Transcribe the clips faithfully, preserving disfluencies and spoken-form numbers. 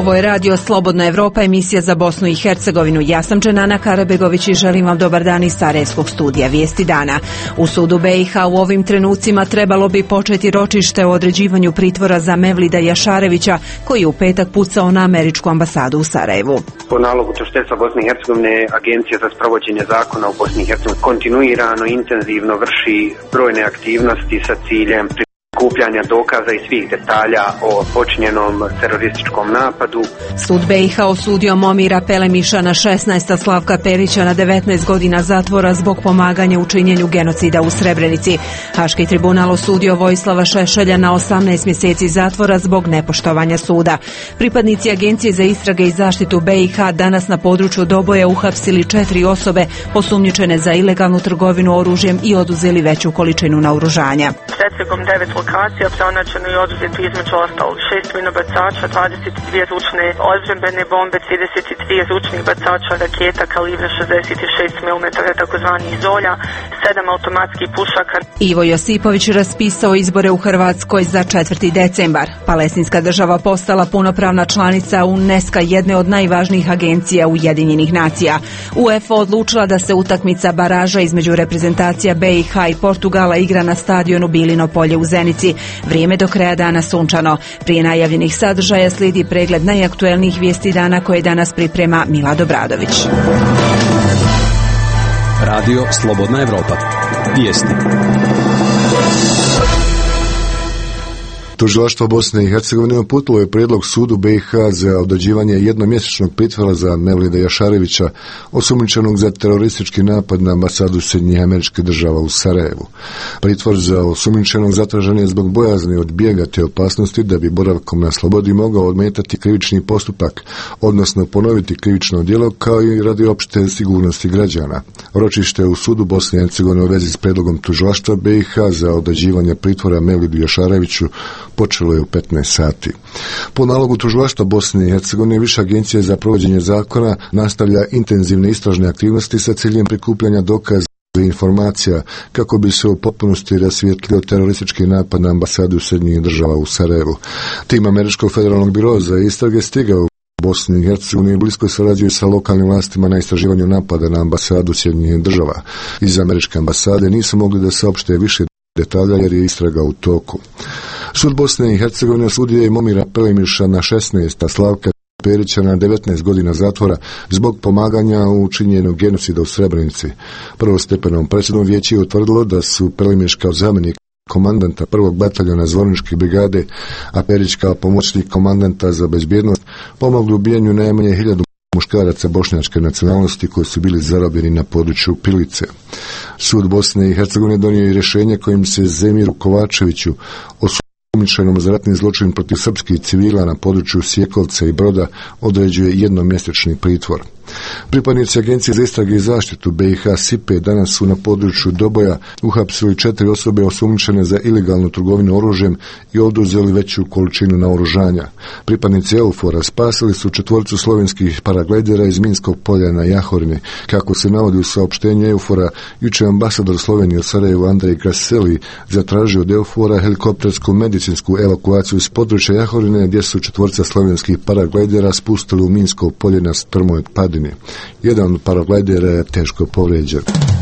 Ovo je radio Slobodna Evropa, emisija za Bosnu i Hercegovinu. Ja sam Dženana Karabegović i želim vam dobar dan iz Sarajevskog studija Vijesti dana. U sudu be i ha u ovim trenucima trebalo bi početi ročište o određivanju pritvora za Mevlida Jašarevića, koji je u petak pucao na američku ambasadu u Sarajevu. Po nalogu tužiteljstva Bosne i Hercegovine, Agencija za sprovođenje zakona u Bosni i Hercegovini kontinuirano i intenzivno vrši brojne aktivnosti sa ciljem prikupljanja dokaza i svih detalja o počinjenom terorističkom napadu. Sud be i ha osudio Momira Pelemiša na šesnaest, a Slavka Perića na devetnaest godina zatvora zbog pomaganja u činjenju genocida u Srebrenici. Haški tribunal osudio Vojislava Šešelja na osamnaest mjeseci zatvora zbog nepoštovanja suda. Pripadnici Agencije za istrage i zaštitu be i ha danas na području Doboja uhapsili četiri osobe osumnjičene za ilegalnu trgovinu oružjem i oduzeli veću količinu naoružanja. Pretragom devet lokacija pronađeno i oduzeto između ostalog šest minobacača, dvadeset dvije ručne odbrambene bombe, trideset tri ručnih bacača raketa kalibra šezdeset šest milimetara takozvani Zolja, sedam automatskih pušaka. Ivo Josipović raspisao izbore u Hrvatskoj za četvrti decembar. Palestinska država postala punopravna članica UNESCO, jedne od najvažnijih agencija Ujedinjenih nacija. UEFA odlučila da se utakmica baraža između reprezentacija be i ha i Portugala igra na stadionu Bilino polje u Zenici. Vrijeme do kraja dana sunčano. Prije najavljenih sadržaja slijedi pregled najaktuelnijih vijesti dana koje danas priprema Milad Obradović. Radio Slobodna Evropa. Vijesti. Tužilaštvo Bosne i Hercegovine uputilo je prijedlog sudu be i ha za određivanje jednomjesečnog pritvora za Mevlida Jašarevića, osumnjičenog za teroristički napad na ambasadu Sjedinjenih Američkih Država u Sarajevu. Pritvor za osumnjičenog zatražen je zbog bojazni od bijega te opasnosti da bi boravkom na slobodi mogao odmetati krivični postupak, odnosno ponoviti krivično djelo, kao i radi opšte sigurnosti građana. Ročište u sudu Bosne i Hercegovine u vezi s prijedlogom tužilaštva be i ha za određivanje pritvora Mevlidu Jašareviću počelo je u petnaest sati. Po nalogu tužilaštva Bosne i Hercegovine, Viša agencija za provođenje zakona nastavlja intenzivne istražne aktivnosti sa ciljem prikupljanja dokaza i informacija kako bi se u potpunosti rasvijetlio teroristički napad na ambasadu Sjedinjenih Država u Sarajevu. Tim Američkog federalnog biroa za istrage stigao u Bosni i Hercegovini blisko surađuje sa lokalnim vlastima na istraživanju napada na ambasadu Sjedinjenih Država. Iz američke ambasade nisu mogli da saopšte više detalja jer je istraga u toku. Sud Bosne i Hercegovine osudio je Momira Pelemiša na šesnaest, a Slavka Perića na devetnaest godina zatvora zbog pomaganja u činjenju genocida u Srebrenici. Prvostepenom presudom vijeće je utvrdilo da su Pelemiš kao zamjenik komandanta prvog bataljona Zvorničke brigade, a Perić kao pomoćnik komandanta za bezbjednost pomogli ubijanju najmanje hiljadu muškaraca bošnjačke nacionalnosti koji su bili zarobljeni na području Pilice. Sud Bosne i Hercegovine donio je rješenje kojim se Zemiru Kovačeviću, osumnjičenom za ratni zločin protiv srpskih civila na području Sjekovca i Broda, određuje jednomjesečni pritvor. Pripadnici Agencije za istrage i zaštitu be i ha Sipe danas su na području Doboja uhapsili četiri osobe osumnjičene za ilegalnu trgovinu oružjem i oduzeli veću količinu naoružanja. Pripadnici Eufora spasili su četvoricu slovenskih paraglajdera iz minskog polja na Jahorini. Kako se navodi u saopštenju Eufora, jučer ambasador Slovenije u Sarajevu Andrej Graseli zatražio od Eufora helikoptersku medicinsku evakuaciju iz područja Jahorine gdje su četvorica slovenskih paraglajdera spustili u minsko polje na strmoj padini. Jedan od paraglajdera je teško povrijeđen.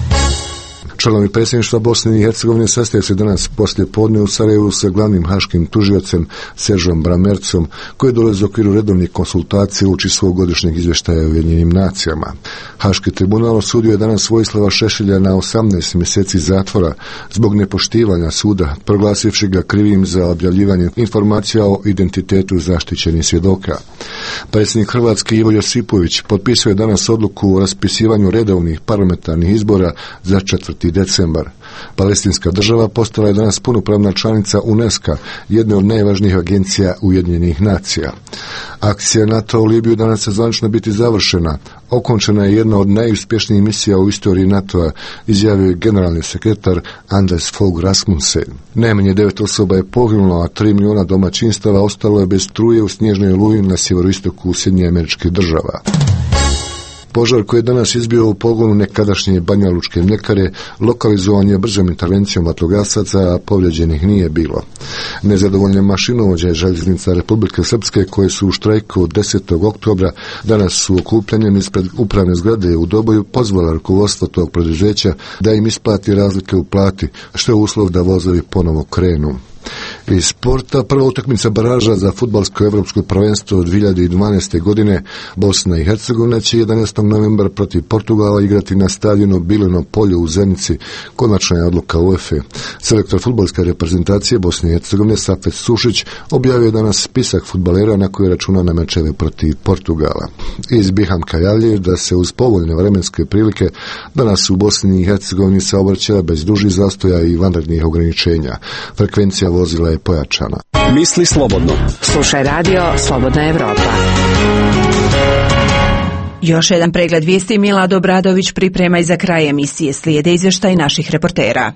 Članovi predsjedništva Bosne i Hercegovine sastaju se danas poslije podne u Sarajevu sa glavnim haškim tužiocem Seržom Bramercom, koji dolazi u okviru redovnih konsultacija uči svog godišnjeg izvještaja u Ujedinjenim nacijama. Haški tribunal osudio je danas Vojislava Šešelja na osamnaest mjeseci zatvora zbog nepoštivanja suda, proglasivši ga krivim za objavljivanje informacija o identitetu zaštićenih svjedoka. Predsjednik Hrvatske Ivo Josipović potpisao je danas odluku o raspisivanju redovnih parlamentarnih izbora za četvrti decembar. Palestinska država postala je danas punopravna članica UNESCO, jedne od najvažnijih agencija Ujedinjenih nacija. Akcija NATO u Libiju danas će zvanično biti završena. Okončena je jedna od najuspješnijih misija u istoriji NATO-a, izjavio je generalni sekretar Anders Fogh Rasmussen. Najmanje devet osoba je poginulo, a tri milijuna domaćinstava ostalo je bez struje u snježnoj oluji na sjeveroistoku Sjedinjenih Američkih Država. Požar koji je danas izbio u pogonu nekadašnje banjalučke mljekare lokalizovan je brzom intervencijom vatrogasaca, a povrijeđenih nije bilo. Nezadovoljne mašinovođe željeznica Republike Srpske koje su u štrajku od desetog oktobra danas su okupljanjem ispred upravne zgrade u Doboju pozvala rukovodstvo tog preduzeća da im isplati razlike u plati, što je uslov da vozovi ponovo krenu. Iz sporta, prva utakmica baraža za fudbalsko evropsko prvenstvo od dvije hiljade dvanaeste. godine Bosna i Hercegovina će jedanaestog novembra protiv Portugala igrati na stadionu Bilenom polju u Zenici. Konačna je odluka UEFA. Selektor fudbalske reprezentacije Bosne i Hercegovine Safet Sušić objavio danas spisak fudbalera na koji računa na mečeve protiv Portugala. Iz Bihamka javljaju da se uz povoljne vremenske prilike danas u Bosni i Hercegovini saobraćaja bez dužih zastoja i vanrednih ograničenja. Frekvencija vozila je pojačana. Misli slobodno. Slušaj radio Slobodna Evropa. Još jedan pregled vijesti Milad Obradović priprema i za kraj emisije. Slijede izvještaj naših reportera.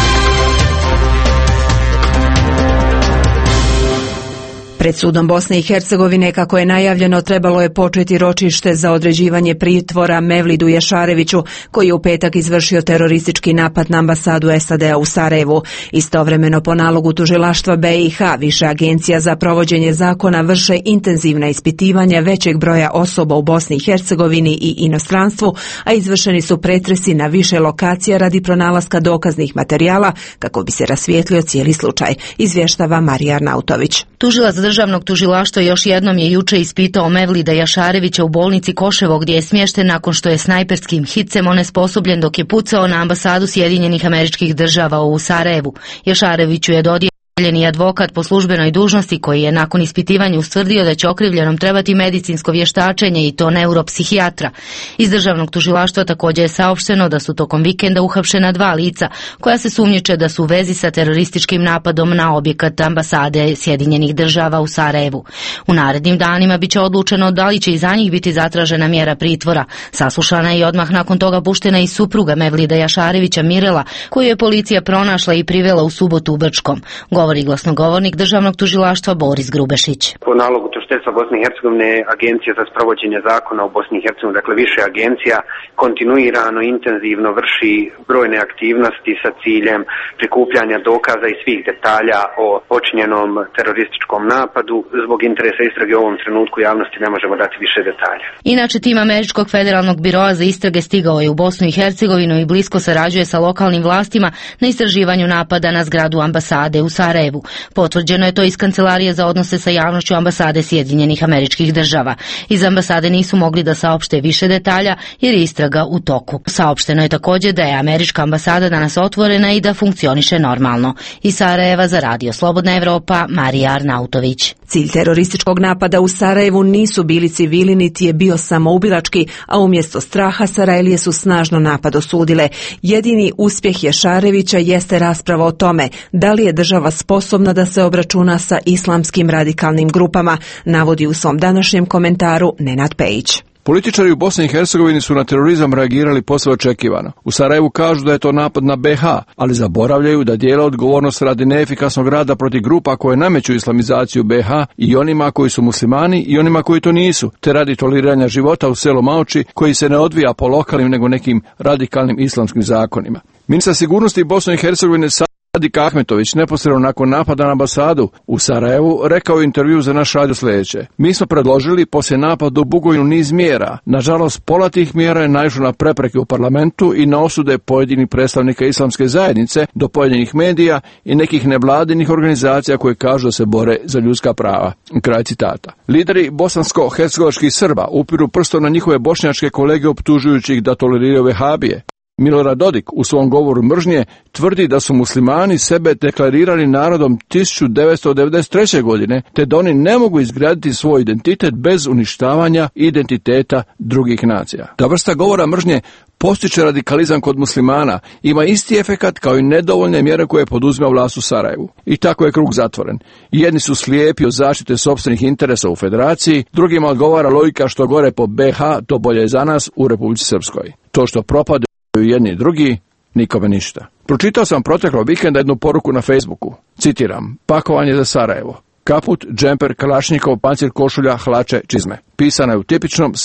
Pred sudom Bosne i Hercegovine, kako je najavljeno, trebalo je početi ročište za određivanje pritvora Mevlidu Jašareviću, koji je u petak izvršio teroristički napad na ambasadu S A D-a u Sarajevu. Istovremeno, po nalogu tužilaštva B i H, više agencija za provođenje zakona vrše intenzivna ispitivanja većeg broja osoba u Bosni i Hercegovini i inostranstvu, a izvršeni su pretresi na više lokacija radi pronalaska dokaznih materijala kako bi se rasvijetlio cijeli slučaj, izvještava Marija Arnautović. Tužilac državnog tužilaštva još jednom je juče ispitao Mevlida Jašarevića u bolnici Koševo, gdje je smješten nakon što je snajperskim hicem onesposobljen dok je pucao na ambasadu Sjedinjenih Američkih Država u Sarajevu. Jašareviću je dodijeljen i advokat po službenoj dužnosti, koji je nakon ispitivanja ustvrdio da će okrivljenom trebati medicinsko vještačenje i to neuropsihijatra. Iz državnog tužilaštva također je saopšteno da su tokom vikenda uhapšena dva lica koja se sumnjiče da su u vezi sa terorističkim napadom na objekat ambasade Sjedinjenih Država u Sarajevu. U narednim danima biće odlučeno da li će i za njih biti zatražena mjera pritvora. Saslušana je i odmah nakon toga puštena i supruga Mevlida Jašarevića Mirela, koju je policija pronašla i privela u subotu u Brčkom. Govori glasnogovornik državnog tužilaštva Boris Grubešić. Po nalogu tužiteljstva Bosne i Hercegovine, Agencija za sprovođenje zakona u Bosni i Hercegovini, dakle više agencija, kontinuirano, intenzivno vrši brojne aktivnosti sa ciljem prikupljanja dokaza i svih detalja o počinjenom terorističkom napadu. Zbog interesa istrage u ovom trenutku javnosti ne možemo dati više detalja. Inače, tim Američkog federalnog biroa za istrage stigao je u Bosnu i Hercegovinu i blisko sarađuje sa lokalnim vlastima na istraživanju napada na zgradu ambasade u Sarajevu. Potvrđeno je to iz Kancelarije za odnose sa javnošću ambasade Sjedinjenih Američkih Država. Iz ambasade nisu mogli da saopšte više detalja jer je istraga u toku. Saopšteno je također da je američka ambasada danas otvorena i da funkcioniše normalno. Iz Sarajeva za radio Slobodna Evropa, Marija Arnautović. Cilj terorističkog napada u Sarajevu nisu bili civili, niti je bio samoubilački, a umjesto straha Sarajlije su snažno napad osudile. Jedini uspjeh Jašarevića jeste rasprava o tome da li je država sposobna da se obračuna sa islamskim radikalnim grupama, navodi u svom današnjem komentaru Nenad Pejić. Političari u Bosni i Hercegovini su na terorizam reagirali posve očekivano. U Sarajevu kažu da je to napad na B H, ali zaboravljaju da dijele odgovornost radi neefikasnog rada protiv grupa koje nameću islamizaciju B H i onima koji su muslimani i onima koji to nisu, te radi toleriranja života u selu Maoči koji se ne odvija po lokalnim nego nekim radikalnim islamskim zakonima. Ministar sigurnosti Bosne i Hercegovine Sadik Ahmetović neposredno nakon napada na ambasadu u Sarajevu rekao u intervju za naš radio sljedeće. Mi smo predložili poslije napada u Bugojnu niz mjera. Nažalost, pola tih mjera je naišlo na prepreke u parlamentu i na osude pojedinih predstavnika islamske zajednice do pojedinih medija i nekih nevladinih organizacija koje kažu da se bore za ljudska prava. Kraj citata. Lideri bosansko-hercegovačkih Srba upiru prstom na njihove bošnjačke kolege optužujući ih da toleriraju vehabije. Milorad Dodik u svom govoru mržnje tvrdi da su muslimani sebe deklarirali narodom tisuću devetsto devedeset treće. godine, te da oni ne mogu izgraditi svoj identitet bez uništavanja identiteta drugih nacija. Ta vrsta govora mržnje postiče radikalizam kod muslimana, ima isti efekat kao i nedovoljne mjere koje poduzima vlast u Sarajevu. I tako je krug zatvoren. Jedni su slijepi od zaštite sopstvenih interesa u federaciji, drugima odgovara logika što gore po B H, to bolje je za nas u Republici Srpskoj. To što propade jedni i drugi, nikome ništa. Pročitao sam proteklog vikenda jednu poruku na Facebooku. Citiram, pakovanje za Sarajevo. Kaput, džemper, kalašnjikov, pancir, košulja, hlače, čizme. Pisana je u tipičnom sarajevskom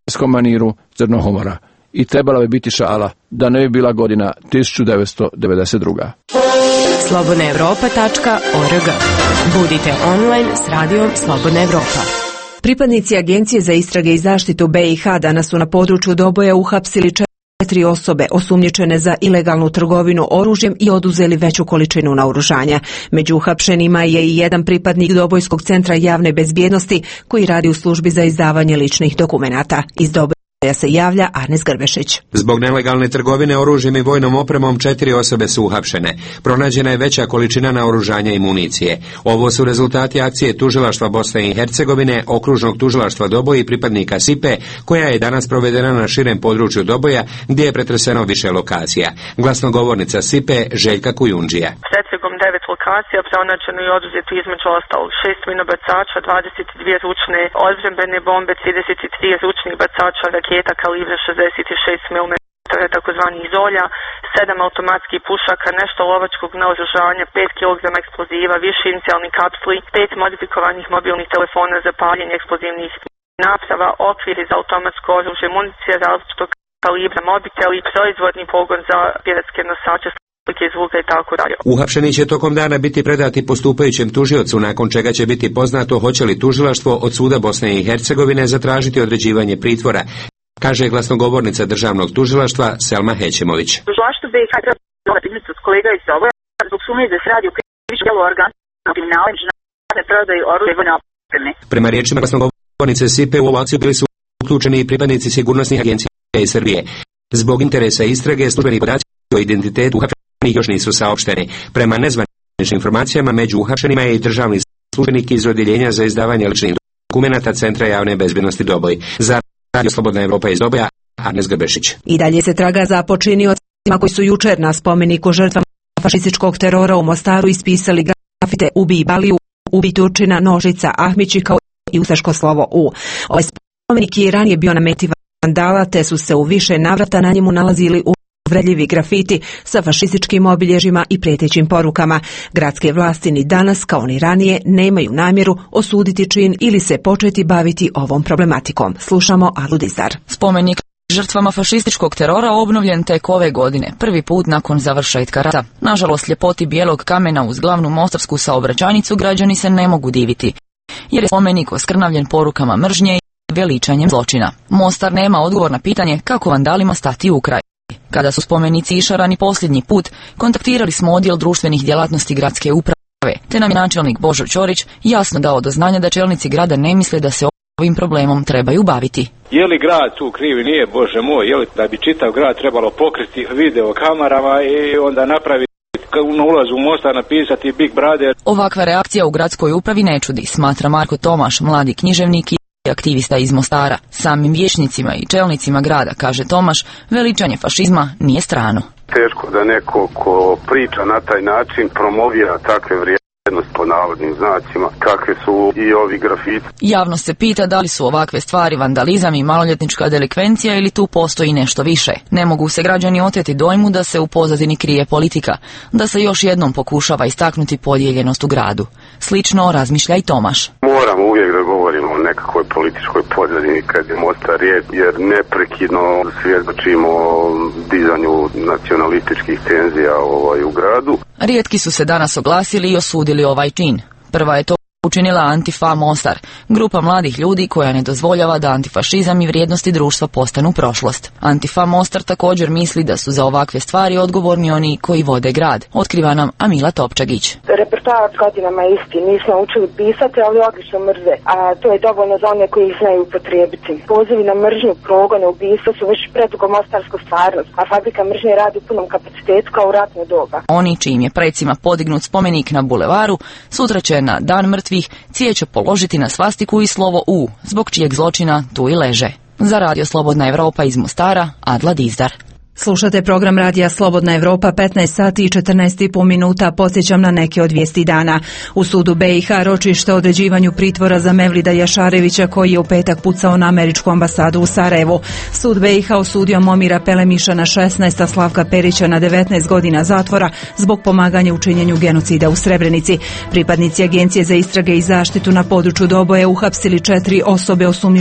skom maniru Crnohomora. I trebala bi biti šala da ne bi bila godina tisuću devetsto devedeset druga. slobodna evropa tačka org. Budite online s radijom Slobodna Evropa. Pripadnici Agencije za istrage i zaštitu B i H danas su na području Doboja uhapsili četiri osobe osumnjičene za ilegalnu trgovinu oružjem i oduzeli veću količinu naoružanja. Među uhapšenima je i jedan pripadnik Dobojskog centra javne bezbjednosti koji radi u službi za izdavanje ličnih dokumenata. Iz Doboja se javlja Arnes Grbešić. Zbog nelegalne trgovine oružjem i vojnom opremom četiri osobe su uhapšene. Pronađena je veća količina naoružanja i municije. Ovo su rezultati akcije Tužilaštva Bosne i Hercegovine, Okružnog tužilaštva Doboj i pripadnika S I P E, koja je danas provedena na širem području Doboja, gdje je pretreseno više lokacija. Glasnogovornica S I P E Željka Kujundžija. Pretragom devet lokacija pronađeno i oduzeto između ostalog šest minobacača, dvadeset dvije ručne odbrambene bombe, trideset tri ručnih bacača raketa kalibra šezdeset šest milimetara takozvani Zolja, sedam automatskih pušaka, nešto lovačkog naoružanja, pet kilograma eksploziva, više inicijalnih kapsuli, pet modifikovanih mobilnih telefona za paljenje eksplozivnih naprava, okviri za automatsko oružje, municija različitog kalibra, mobiteli, proizvodni pogon za piratske nosače, zvuka i tako dalje. Uhapšeni će tokom dana biti predati postupajućem tužiocu, nakon čega će biti poznato hoće li tužilaštvo od suda Bosne i Hercegovine zatražiti određivanje pritvora, kaže glasnogovornica državnog tužilaštva Selma Hećemović. Tužilaštvo B i H treba pitati od kolega iz Doboja zbog sumnje da se radi o krivičnom djelu organizovanog kriminala i međunarodne prodaje oružja i vojne opreme. Prema riječima glasnogovornice S I P E u ovu akciju bili su uključeni i pripadnici sigurnosnih agencija iz Srbije. Zbog interesa istrage službeni podaci o identitetu uhapšenih još nisu saopšteni. Prema nezvaničnim informacijama među uhapšenima je i državni službenik iz odjeljenja za izdavanje ličnih dokumenata Centra javne bezbjednosti Doboj. Za Radio Slobodna Evropa iz Doboja, Arnes Grbešić. I dalje se traga za počiniocima koji su jučer na spomeniku žrtvama fašističkog terora u Mostaru ispisali grafite "Ubij Baliju, ubij Turčina, Nožica, Ahmići" kao i ustaško slovo U. Ovaj spomenik je ranije bio na meti vandala, te su se u više navrata na njemu nalazili u uvredljivi grafiti sa fašističkim obilježjima i prijetećim porukama. Gradske vlasti ni danas, kao ni ranije, nemaju namjeru osuditi čin ili se početi baviti ovom problematikom. Slušamo Alu Dizar. Spomenik žrtvama fašističkog terora obnovljen tek ove godine, prvi put nakon završetka rata. Nažalost, ljepoti bijelog kamena uz glavnu mostarsku saobraćajnicu građani se ne mogu diviti, jer je spomenik oskrnavljen porukama mržnje i veličanjem zločina. Mostar nema odgovor na pitanje kako vandalima stati u kraj. Kada su spomenici išarani posljednji put, kontaktirali smo odjel društvenih djelatnosti gradske uprave, te nam je načelnik Božo Ćorić jasno dao do znanja da čelnici grada ne misle da se ovim problemom trebaju baviti. Je li grad tu krivi? Nije, Bože moj, je li da bi čitav grad trebalo pokriti video kamerama i onda napraviti na ulazu u Mostar napisati Big Brother? Ovakva reakcija u gradskoj upravi ne čudi, smatra Marko Tomaš, mladi književnik i aktivista iz Mostara. Samim vijećnicima i čelnicima grada, kaže Tomaš, veličanje fašizma nije strano. Teško da neko ko priča na taj način promovira takve vrijednosti po navodnim znacima, kakve su i ovi grafiti. Javnost se pita da li su ovakve stvari vandalizam i maloljetnička delikvencija ili tu postoji nešto više. Ne mogu se građani oteti dojmu da se u pozadini krije politika, da se još jednom pokušava istaknuti podijeljenost u gradu. Slično razmišlja i Tomaš. Moramo uvijek da govorimo o nekakvoj političkoj pozadini kad je Mostar riječ, jer neprekidno svjedočimo o dizanju nacionalističkih tenzija ovaj, u gradu. Rijetki su se danas oglasili i osudili ovaj čin. Prva je to učinila Antifa Mostar, grupa mladih ljudi koja ne dozvoljava da antifašizam i vrijednosti društva postanu prošlost. Antifa Mostar također misli da su za ovakve stvari odgovorni oni koji vode grad, otkriva nam Amila Topčagić. Repertoar godinama je isti, nismo učili pisati, ali odlično mrze, a to je dovoljno za one koji ih znaju upotrijebiti. Pozivi na mržnju, progone, ubistva su već predugo mostarsku stvarnost, a fabrika mržnje radi u punom kapacitetu kao u ratno doba. Oni čijim je precima podignut spomenik na bulevaru, sutra će na Dan mrtvih cvijeće položiti na svastiku i slovo U, zbog čijeg zločina tu i leže. Za Radio Slobodna Evropa iz Mostara, Adla Dizdar. Slušate program Radija Slobodna Evropa, petnaest sati i četrnaest i po minuta. Podsjećam na neke od vijesti dana. U sudu B i H ročište o određivanju pritvora za Mevlida Jašarevića koji je u petak pucao na američku ambasadu u Sarajevu. Sud B i H osudio Momira Pelemiša na šesnaest, a Slavka Perića na devetnaest godina zatvora zbog pomaganja u činjenju genocida u Srebrenici. Pripadnici Agencije za istrage i zaštitu na području Doboje uhapsili četiri osobe osumnjičene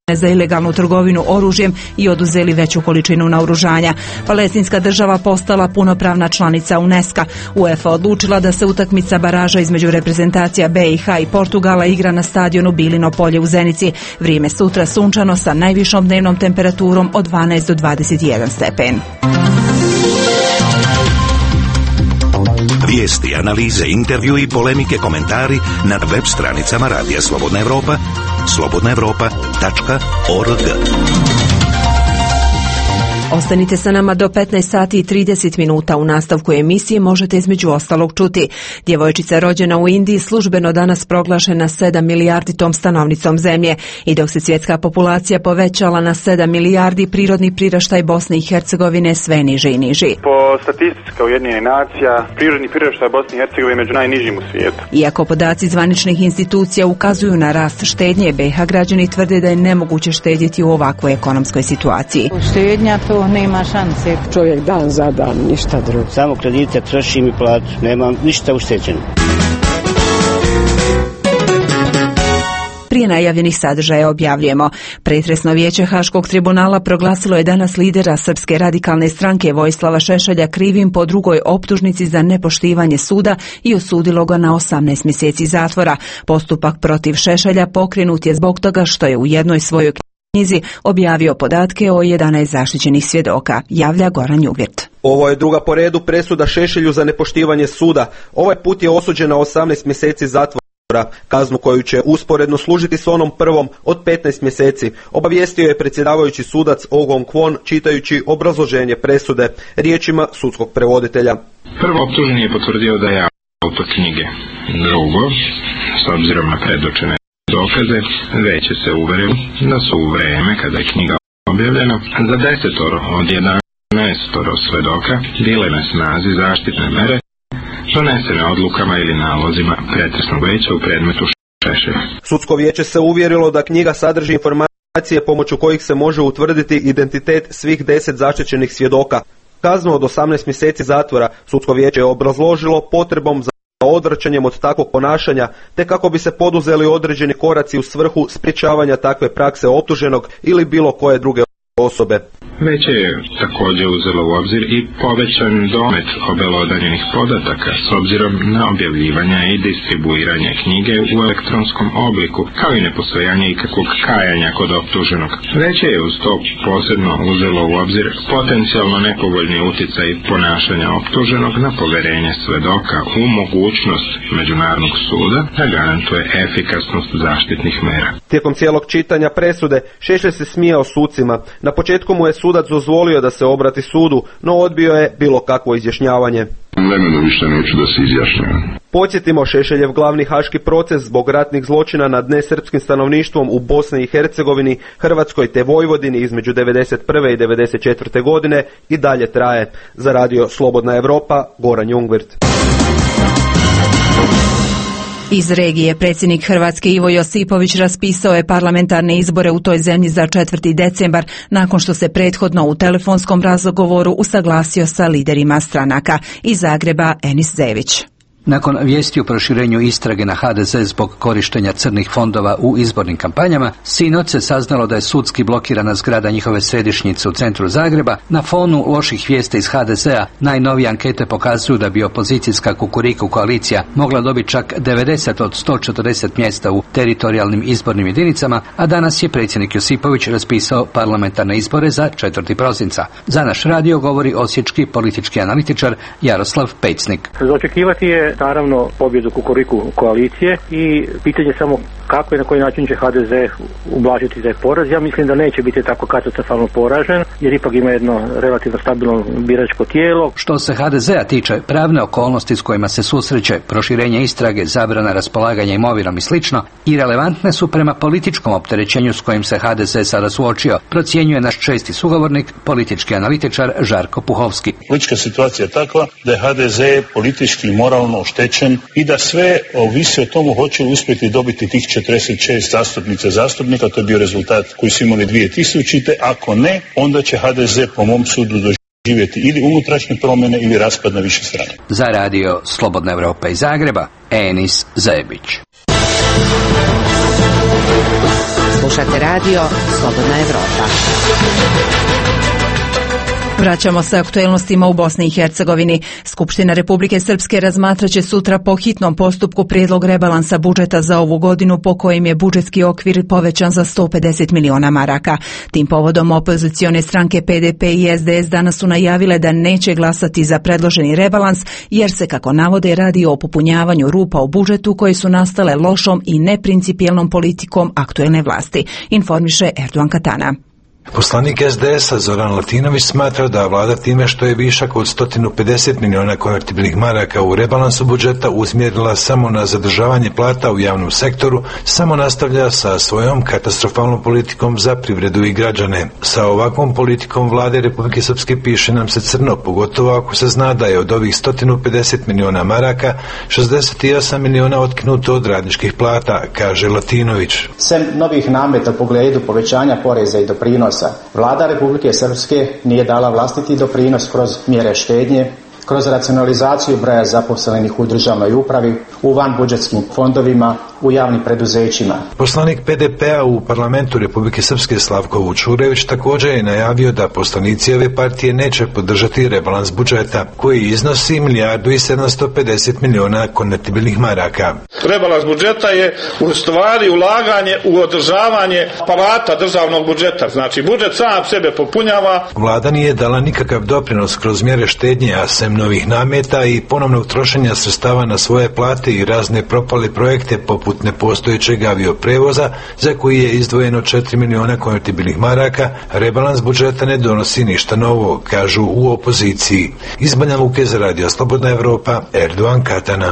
za ilegalnu trgovinu oružjem i oduzeli veću količinu naoružanja. Palestinska država postala punopravna članica UNESCO-a. UEFA odlučila da se utakmica baraža između reprezentacija B i H i Portugala igra na stadionu Bilino polje u Zenici. Vrijeme sutra sunčano sa najvišom dnevnom temperaturom od dvanaest do dvadeset jedan stepen. Vijesti, analize, intervju i polemike, komentari na web stranicama Radija Slobodna Evropa, slobodna evropa tačka org. Ostanite sa nama do petnaest sati i trideset minuta. U nastavku emisije možete između ostalog čuti: djevojčica rođena u Indiji službeno danas proglašena sedam milijarditom stanovnicom zemlje, i dok se svjetska populacija povećala na sedam milijardi, prirodni priraštaj Bosne i Hercegovine sve niži i niži. Po statistici Ujedinjenih nacija, prirodni priraštaj Bosne i Hercegovine među najnižim u svijetu. Iako podaci zvaničnih institucija ukazuju na rast štednje, B i H građani tvrde da je nemoguće štedjeti u ovakvoj ekonomskoj situaciji. Štednja to nema šanse. Čovjek dan za dan, ništa drugo. Samo kredite trošim i platu, nemam ništa ušteđeno. Prije najavljenih sadržaja objavljujemo: pretresno vijeće Haškog tribunala proglasilo je danas lidera Srpske radikalne stranke Vojislava Šešelja krivim po drugoj optužnici za nepoštivanje suda i osudilo ga na osamnaest mjeseci zatvora. Postupak protiv Šešelja pokrenut je zbog toga što je u jednoj svojoj knjizi objavio podatke o jedanaest zaštićenih svjedoka, javlja Goran Jugvirt. Ovo je druga po redu presuda Šešelju za nepoštivanje suda. Ovaj put je osuđen na osamnaest mjeseci zatvora, kaznu koju će usporedno služiti s onom prvom od petnaest mjeseci, obavijestio je predsjedavajući sudac Ogong Kwon čitajući obrazloženje presude riječima sudskog prevoditelja. Prvo optuženi je potvrdio da je autor knjige. Drugo, s obzirom na predočene dokaze, već je se uverio da su u vrijeme kada je knjiga objavljena za desetoro od jedanaestoro svedoka bile na snazi zaštitne mere donesene odlukama ili nalozima pretresnog vijeća u predmetu Šešelja. Sudsko vijeće se uvjerilo da knjiga sadrži informacije pomoću kojih se može utvrditi identitet svih deset zaštićenih svjedoka. Kaznu od osamnaest mjeseci zatvora sudsko vijeće je obrazložilo potrebom za odvraćanjem od takvog ponašanja, te kako bi se poduzeli određeni koraci u svrhu sprječavanja takve prakse optuženog ili bilo koje druge osobe. Već je također uzelo u obzir i povećan domet obelodanjenih podataka s obzirom na objavljivanje i distribuiranje knjige u elektronskom obliku, kao i nepostojanje ikakvog kajanja kod optuženog. Već je uz to posebno uzelo u obzir potencijalno nepovoljni utjecaj ponašanja optuženog na poverenje svedoka u mogućnost Međunarodnog suda da garantuje efikasnost zaštitnih mera. Tijekom cijelog čitanja presude Šešelj se smijao sucima. Na početku mu je sudac dozvolio da se obrati sudu, no odbio je bilo kakvo izjašnjavanje. Vremenu više neću da se izjašnjavam. Podsjetimo, Šešeljev glavni haški proces zbog ratnih zločina nad nesrpskim stanovništvom u Bosni i Hercegovini, Hrvatskoj te Vojvodini između devedeset prve i devedeset četvrte godine i dalje traje. Za radio Slobodna Evropa, Goran Jungvirt. Iz regije predsjednik Hrvatske Ivo Josipović raspisao je parlamentarne izbore u toj zemlji za četvrti decembar nakon što se prethodno u telefonskom razgovoru usaglasio sa liderima stranaka. Iz Zagreba Enis Zević. Nakon vijesti o proširenju istrage na ha de ze zbog korištenja crnih fondova u izbornim kampanjama, sinoć se saznalo da je sudski blokirana zgrada njihove središnjice u centru Zagreba. Na fonu loših vijesti iz ha de zea najnovije ankete pokazuju da bi opozicijska Kukuriku koalicija mogla dobiti čak devedeset od sto četrdeset mjesta u teritorijalnim izbornim jedinicama, a danas je predsjednik Josipović raspisao parlamentarne izbore za četvrti prosinca. Za naš radio govori osječki politički analitičar Jaroslav Pecnik. Za očekivati je naravno pobjedu Kukuriku koalicije i pitanje samo kako i na koji način će ha de ze ublažiti taj poraz. Ja mislim da neće biti tako katastrofalno poražen, jer ipak ima jedno relativno stabilno biračko tijelo. Što se ha de zea tiče, pravne okolnosti s kojima se susreće, proširenje istrage, zabrana raspolaganja imovinom i slično, irelevantne su prema političkom opterećenju s kojim se ha de ze sada suočio, procjenjuje naš česti sugovornik, politički analitičar Žarko Puhovski. Politička situacija je takva da je ha de ze politički i moralno oštećen i da sve ovisi o tomu hoće li uspjeti dobiti tih četrdeset šest zastupnica zastupnika. To je bio rezultat koji su imali dvije tisućite. Ako ne, onda će ha de ze po mom sudu doživjeti ili unutrašnje promjene ili raspad na više strane. Za radio Slobodna Evropa iz Zagreba, Enis Zebić. Slušate radio Slobodna Evropa. Vraćamo se aktuelnostima u Bosni i Hercegovini. Skupština Republike Srpske razmatraće sutra po hitnom postupku prijedlog rebalansa budžeta za ovu godinu po kojem je budžetski okvir povećan za sto pedeset miliona maraka. Tim povodom opozicione stranke P D P i S D S danas su najavile da neće glasati za predloženi rebalans jer se, kako navode, radi o popunjavanju rupa u budžetu koje su nastale lošom i neprincipijelnom politikom aktuelne vlasti, informiše Erdogan Katana. Poslanik S D S-a Zoran Latinović smatra da vlada time što je višak od sto pedeset miliona konvertibilnih maraka u rebalansu budžeta usmjerila samo na zadržavanje plata u javnom sektoru, samo nastavlja sa svojom katastrofalnom politikom za privredu i građane. Sa ovakvom politikom vlade Republike Srpske piše nam se crno, pogotovo ako se zna da je od ovih sto pedeset miliona maraka šezdeset osam miliona otkinuto od radničkih plata, kaže Latinović. Sem novih nameta u pogledu povećanja poreza i doprinosa, Vlada Republike Srpske nije dala vlastiti doprinos kroz mjere štednje, kroz racionalizaciju broja zaposlenih u državnoj upravi, u vanbudžetskim fondovima, u javnim preduzećima. Poslanik P D P-a u parlamentu Republike Srpske Slavko Vučurević također je najavio da poslanici ove partije neće podržati rebalans budžeta, koji iznosi milijardu i sedamsto pedeset miliona konvertibilnih maraka. Rebalans budžeta je u stvari ulaganje u održavanje aparata državnog budžeta. Znači, budžet sam sebe popunjava. Vlada nije dala nikakav doprinos kroz mjere štednje, a sem novih nameta i ponovnog trošenja sredstava na svoje plate i razne propale projekte poput nepostojećeg avioprevoza za koji je izdvojeno četiri miliona konvertibilnih maraka, rebalans budžeta ne donosi ništa novo, kažu u opoziciji. Iz Banja Luke za radio Slobodna Evropa, Erdogan Katana.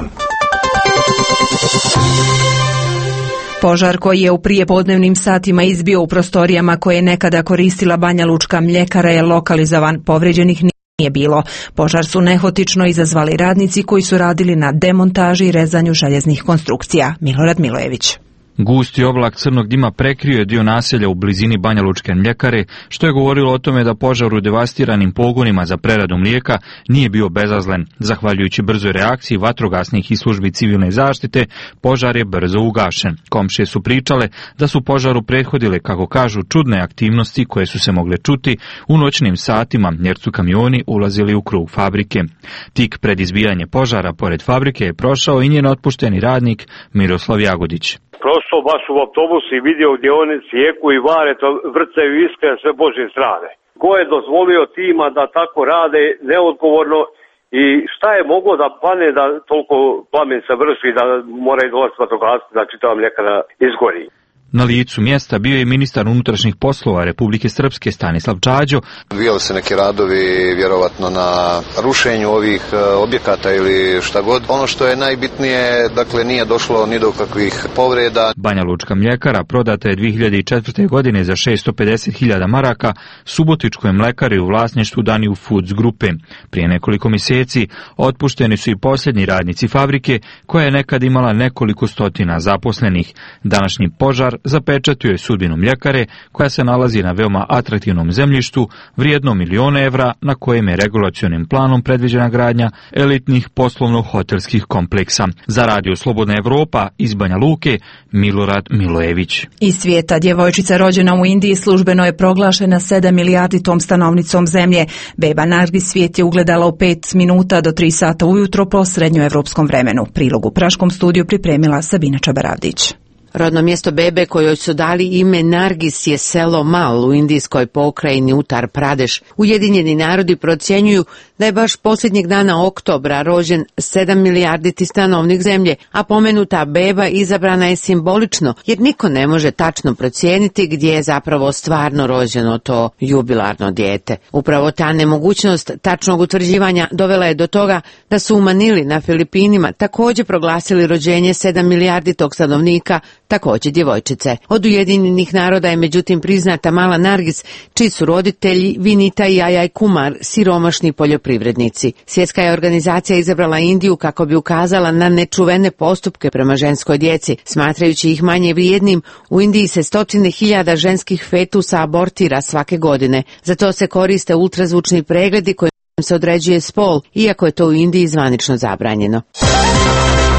Požar koji je u prijepodnevnim satima izbio u prostorijama koje je nekada koristila Banja Lučka mljekara je lokalizovan, povređenih nije bilo. Požar su nehotično izazvali radnici koji su radili na demontaži i rezanju željeznih konstrukcija. Milorad Milojević. Gusti oblak crnog dima prekrio je dio naselja u blizini Banja Lučke mljekare, što je govorilo o tome da požar u devastiranim pogonima za preradu mlijeka nije bio bezazlen. Zahvaljujući brzoj reakciji vatrogasnih i službi civilne zaštite, požar je brzo ugašen. Komšije su pričale da su požaru prethodile, kako kažu, čudne aktivnosti koje su se mogle čuti u noćnim satima, jer su kamioni ulazili u krug fabrike. Tik pred izbijanje požara pored fabrike je prošao i njen otpušteni radnik Miroslav Jagodić. Prošao baš u autobus i vidio gdje oni sjeku i vare, to vrcaju iskre sve Božje strane. Ko je dozvolio tima da tako rade neodgovorno i šta je moglo da plane da toliko plamen se vrši da moraju dolaziti vatrogasci da čitava mljekara izgori? Na licu mjesta bio je ministar unutrašnjih poslova Republike Srpske Stanislav Čađo. Odvijali se neki radovi vjerovatno na rušenju ovih objekata ili šta god. Ono što je najbitnije, dakle, nije došlo ni do kakvih povreda. Banja Lučka mljekara prodata je dvije hiljade četvrte. godine za šesto pedeset hiljada maraka Subotičkoj mljekari u vlasništvu Daniju Foods grupe. Prije nekoliko mjeseci otpušteni su i posljednji radnici fabrike koja je nekad imala nekoliko stotina zaposlenih. Današnji požar zapečatio je sudbinu mljekare koja se nalazi na veoma atraktivnom zemljištu vrijedno milione evra na kojem je regulacionim planom predviđena gradnja elitnih poslovno-hotelskih kompleksa. Za radio Slobodna Evropa iz Banja Luke, Milorad Milojević. Iz svijeta djevojčica rođena u Indiji službeno je proglašena sedam milijarditom stanovnicom zemlje. Beba Nargis svijet je ugledala u pet minuta do tri sata ujutro po srednjoevropskom vremenu. Prilog u praškom studiju pripremila Sabina Čabaravdić. Rodno mjesto bebe kojoj su dali ime Nargis je selo Mal u indijskoj pokrajini Uttar Pradeš. Ujedinjeni narodi procjenjuju da je baš posljednjeg dana oktobra rođen sedam milijarditi stanovnik zemlje, a pomenuta beba izabrana je simbolično jer niko ne može tačno procijeniti gdje je zapravo stvarno rođeno to jubilarno dijete. Upravo ta nemogućnost tačnog utvrđivanja dovela je do toga da su u Manili na Filipinima također proglasili rođenje sedam milijarditog stanovnika, također djevojčice. Od Ujedinjenih naroda je međutim priznata mala Nargis, čiji su roditelji Vinita i Ajaj Kumar, siromašni poljoprivrednici. Svjetska je organizacija izabrala Indiju kako bi ukazala na nečuvene postupke prema ženskoj djeci. Smatrajući ih manje vrijednim, u Indiji se stotine hiljada ženskih fetusa abortira svake godine. Za to se koriste ultrazvučni pregledi kojim se određuje spol, iako je to u Indiji zvanično zabranjeno.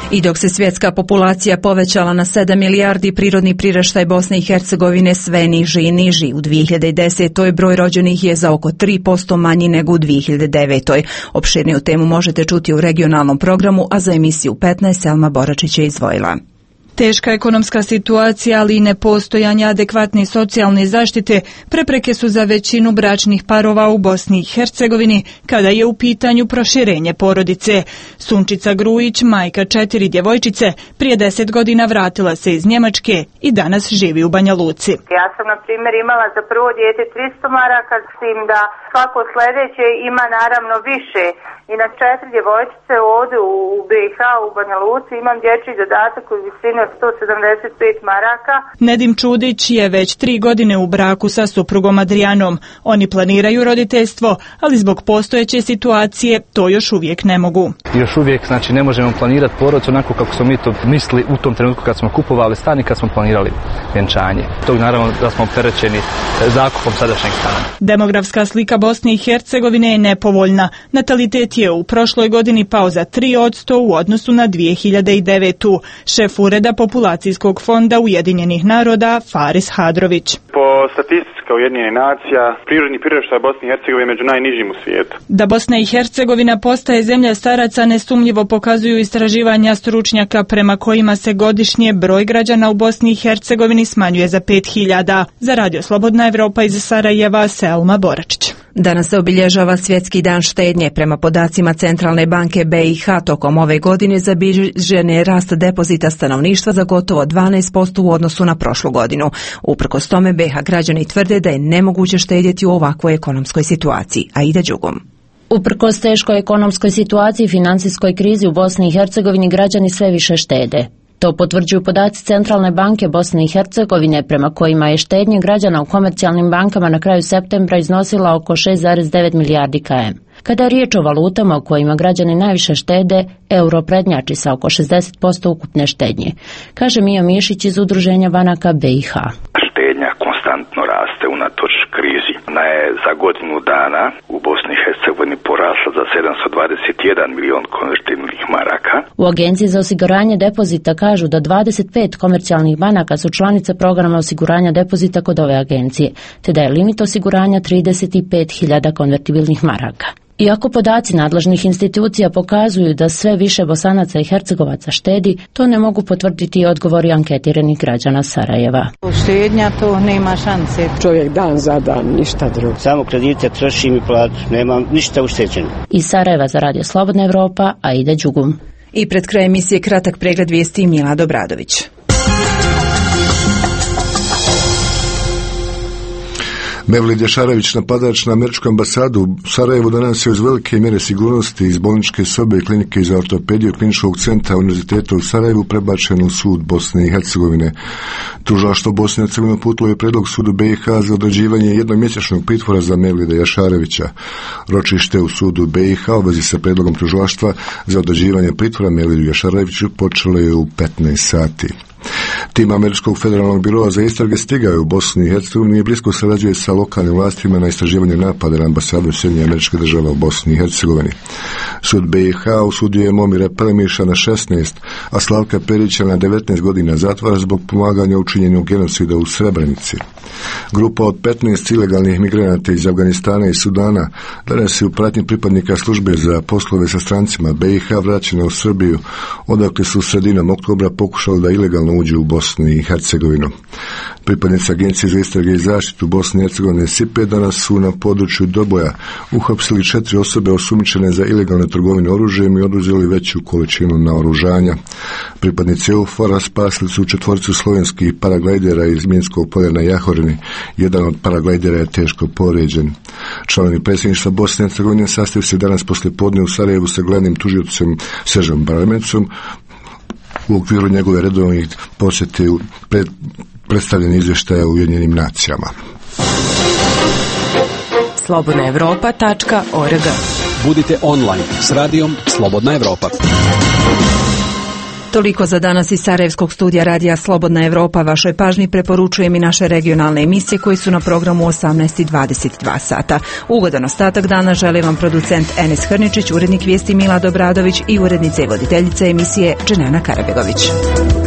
I dok se svjetska populacija povećala na sedam milijardi, prirodni priraštaj Bosne i Hercegovine sve niži i niži. U dvije hiljade desetoj. broj rođenih je za oko tri posto manji nego u dvije hiljade devetoj. Opširniju temu možete čuti u regionalnom programu, a za emisiju petnaest Selma Boračić je izdvojila. Teška ekonomska situacija, ali i nepostojanje adekvatne socijalne zaštite prepreke su za većinu bračnih parova u Bosni i Hercegovini kada je u pitanju proširenje porodice. Sunčica Grujić, majka četiri djevojčice, prije deset godina vratila se iz Njemačke i danas živi u Banja Luci. Ja sam, na primjer, imala za prvo dijete tristo maraka, s tim da svako sljedeće ima naravno više. I na četiri djevojčice ovdje u B i H, u Banja Luci, imam dječji dodatak u visini od sto sedamdeset pet maraka. Nedim Čudić je već tri godine u braku sa suprugom Adrijanom. Oni planiraju roditeljstvo, ali zbog postojeće situacije to još uvijek ne mogu. Još uvijek znači, ne možemo planirati porodicu onako kako smo mi to mislili u tom trenutku kad smo kupovali stan i kad smo planirali vjenčanje. Tog naravno da smo opterećeni zakupom sadašnjeg stana. Demografska slika Bosne i Hercegovine je nepovoljna. Natalitet je u prošloj godini pao za tri posto u odnosu na dvije hiljade devetu. Šef ureda Populacijskog fonda Ujedinjenih naroda Faris Hadrović. Po statistici Ujedinjenih nacija, prirodni priraštaj Bosne i Hercegovine među najnižim u svijetu. Da Bosna i Hercegovina postaje zemlja staraca nesumnjivo pokazuju istraživanja stručnjaka prema kojima se godišnje broj građana u Bosni i Hercegovini smanjuje za pet hiljada. Za Radio Slobodna Evropa iz Sarajeva, Selma Boračić. Danas se obilježava Svjetski dan štednje. Prema podacima Centralne banke B i H tokom ove godine zabilježen je rast depozita stanovništva za gotovo dvanaest posto u odnosu na prošlu godinu. Uprkos tome B i H građani tvrde da je nemoguće štedjeti u ovakvoj ekonomskoj situaciji. Aida Đugom. Uprkos teškoj ekonomskoj situaciji i financijskoj krizi u Bosni i Hercegovini građani sve više štede. To potvrđuju podaci Centralne banke Bosne i Hercegovine, prema kojima je štednja građana u komercijalnim bankama na kraju septembra iznosila oko šest zarez devet milijardi km. Kada je riječ o valutama u kojima građani najviše štede, euro prednjači sa oko šezdeset posto ukupne štednje, kaže Mija Mišić iz Udruženja banaka B i H. Štednja konstantno raste unatoč krizi. Ona je za godinu dana u Bosni i Hercegovini porasla za sedamsto dvadeset jedan milion konvertibilnih maraka. U Agenciji za osiguranje depozita kažu da dvadeset pet komercijalnih banaka su članice programa osiguranja depozita kod ove agencije, te da je limit osiguranja trideset pet hiljada konvertibilnih maraka. Iako podaci nadležnih institucija pokazuju da sve više Bosanaca i Hercegovaca štedi, to ne mogu potvrditi i odgovori anketiranih građana Sarajeva. Štednja to nema šanse. Čovjek dan za dan, ništa drugo. Samo kredite trošim i platu, nemam ništa ušteđeno. Iz Sarajeva za Radio Slobodna Evropa, Aida Đugum. I pred kraj emisije kratak pregled vijesti Mila Dobradović. Mevlid Jašarević, napadač na američku ambasadu u Sarajevu, danas je uz velike mjere sigurnosti iz bolničke sobe i klinike za ortopediju Kliničkog centra Univerziteta u Sarajevu prebačen u sud Bosne i Hercegovine. Tužilaštvo Bosne i Hercegovine uputilo je predlog sudu B i H za određivanje jednomjesečnog pritvora za Mevlida Jašarevića. Ročište u sudu B i H u vezi sa predlogom tužilaštva za određivanje pritvora Mevlidu Jašareviću počelo je u petnaest sati. Tim Američkog federalnog biroa za istrage stigao je u Bosni i Hercegovini i blisko surađuje sa lokalnim vlastima na istraživanju napada na ambasadu Sjedinjenih Američkih Država u Bosni i Hercegovini. Sud B i H osudio je Momira Pelemiša na šesnaest, a Slavka Perića na devetnaest godina zatvora zbog pomaganja u činjenju genocida u Srebrenici. Grupa od petnaest ilegalnih migranata iz Afganistana i Sudana danas je u pratnji pripadnika službe za poslove sa strancima B i H vraćena u Srbiju, odakle su sredinom oktobra pokušali da ilegalno uđu u Bosnu i Hercegovinu. Pripadnici Agencije za istrage i zaštitu Bosne i Hercegovine S I P E danas su na području Doboja uhapsili četiri osobe osumnjičene za ilegalne trgovine oružjem i oduzeli veću količinu naoružanja. Pripadnici E U F O R-a spasili su četvoricu slovenskih paraglajdera iz minskog polja na Jahorini. Jedan od paraglajdera je teško povrijeđen. Članovi predsjedništva Bosne i Hercegovine sastaju se danas poslijepodne u Sarajevu sa glavnim tužiocem Sežom Baramencom u okviru njegove redovnih posjete pred predstavljeni izvještaja u Ujedinjenim nacijama. slobodna evropa tačka org. Budite online s radijom Slobodna Evropa. Toliko za danas iz Sarajevskog studija radija Slobodna Evropa. Vašoj pažnji preporučujem i naše regionalne emisije koji su na programu osamnaest i dvadeset dva sata. Ugodan ostatak dana želi vam producent Enes Hrničić, urednik vijesti Milad Obradović i urednica i voditeljica emisije Dženana Karabegović.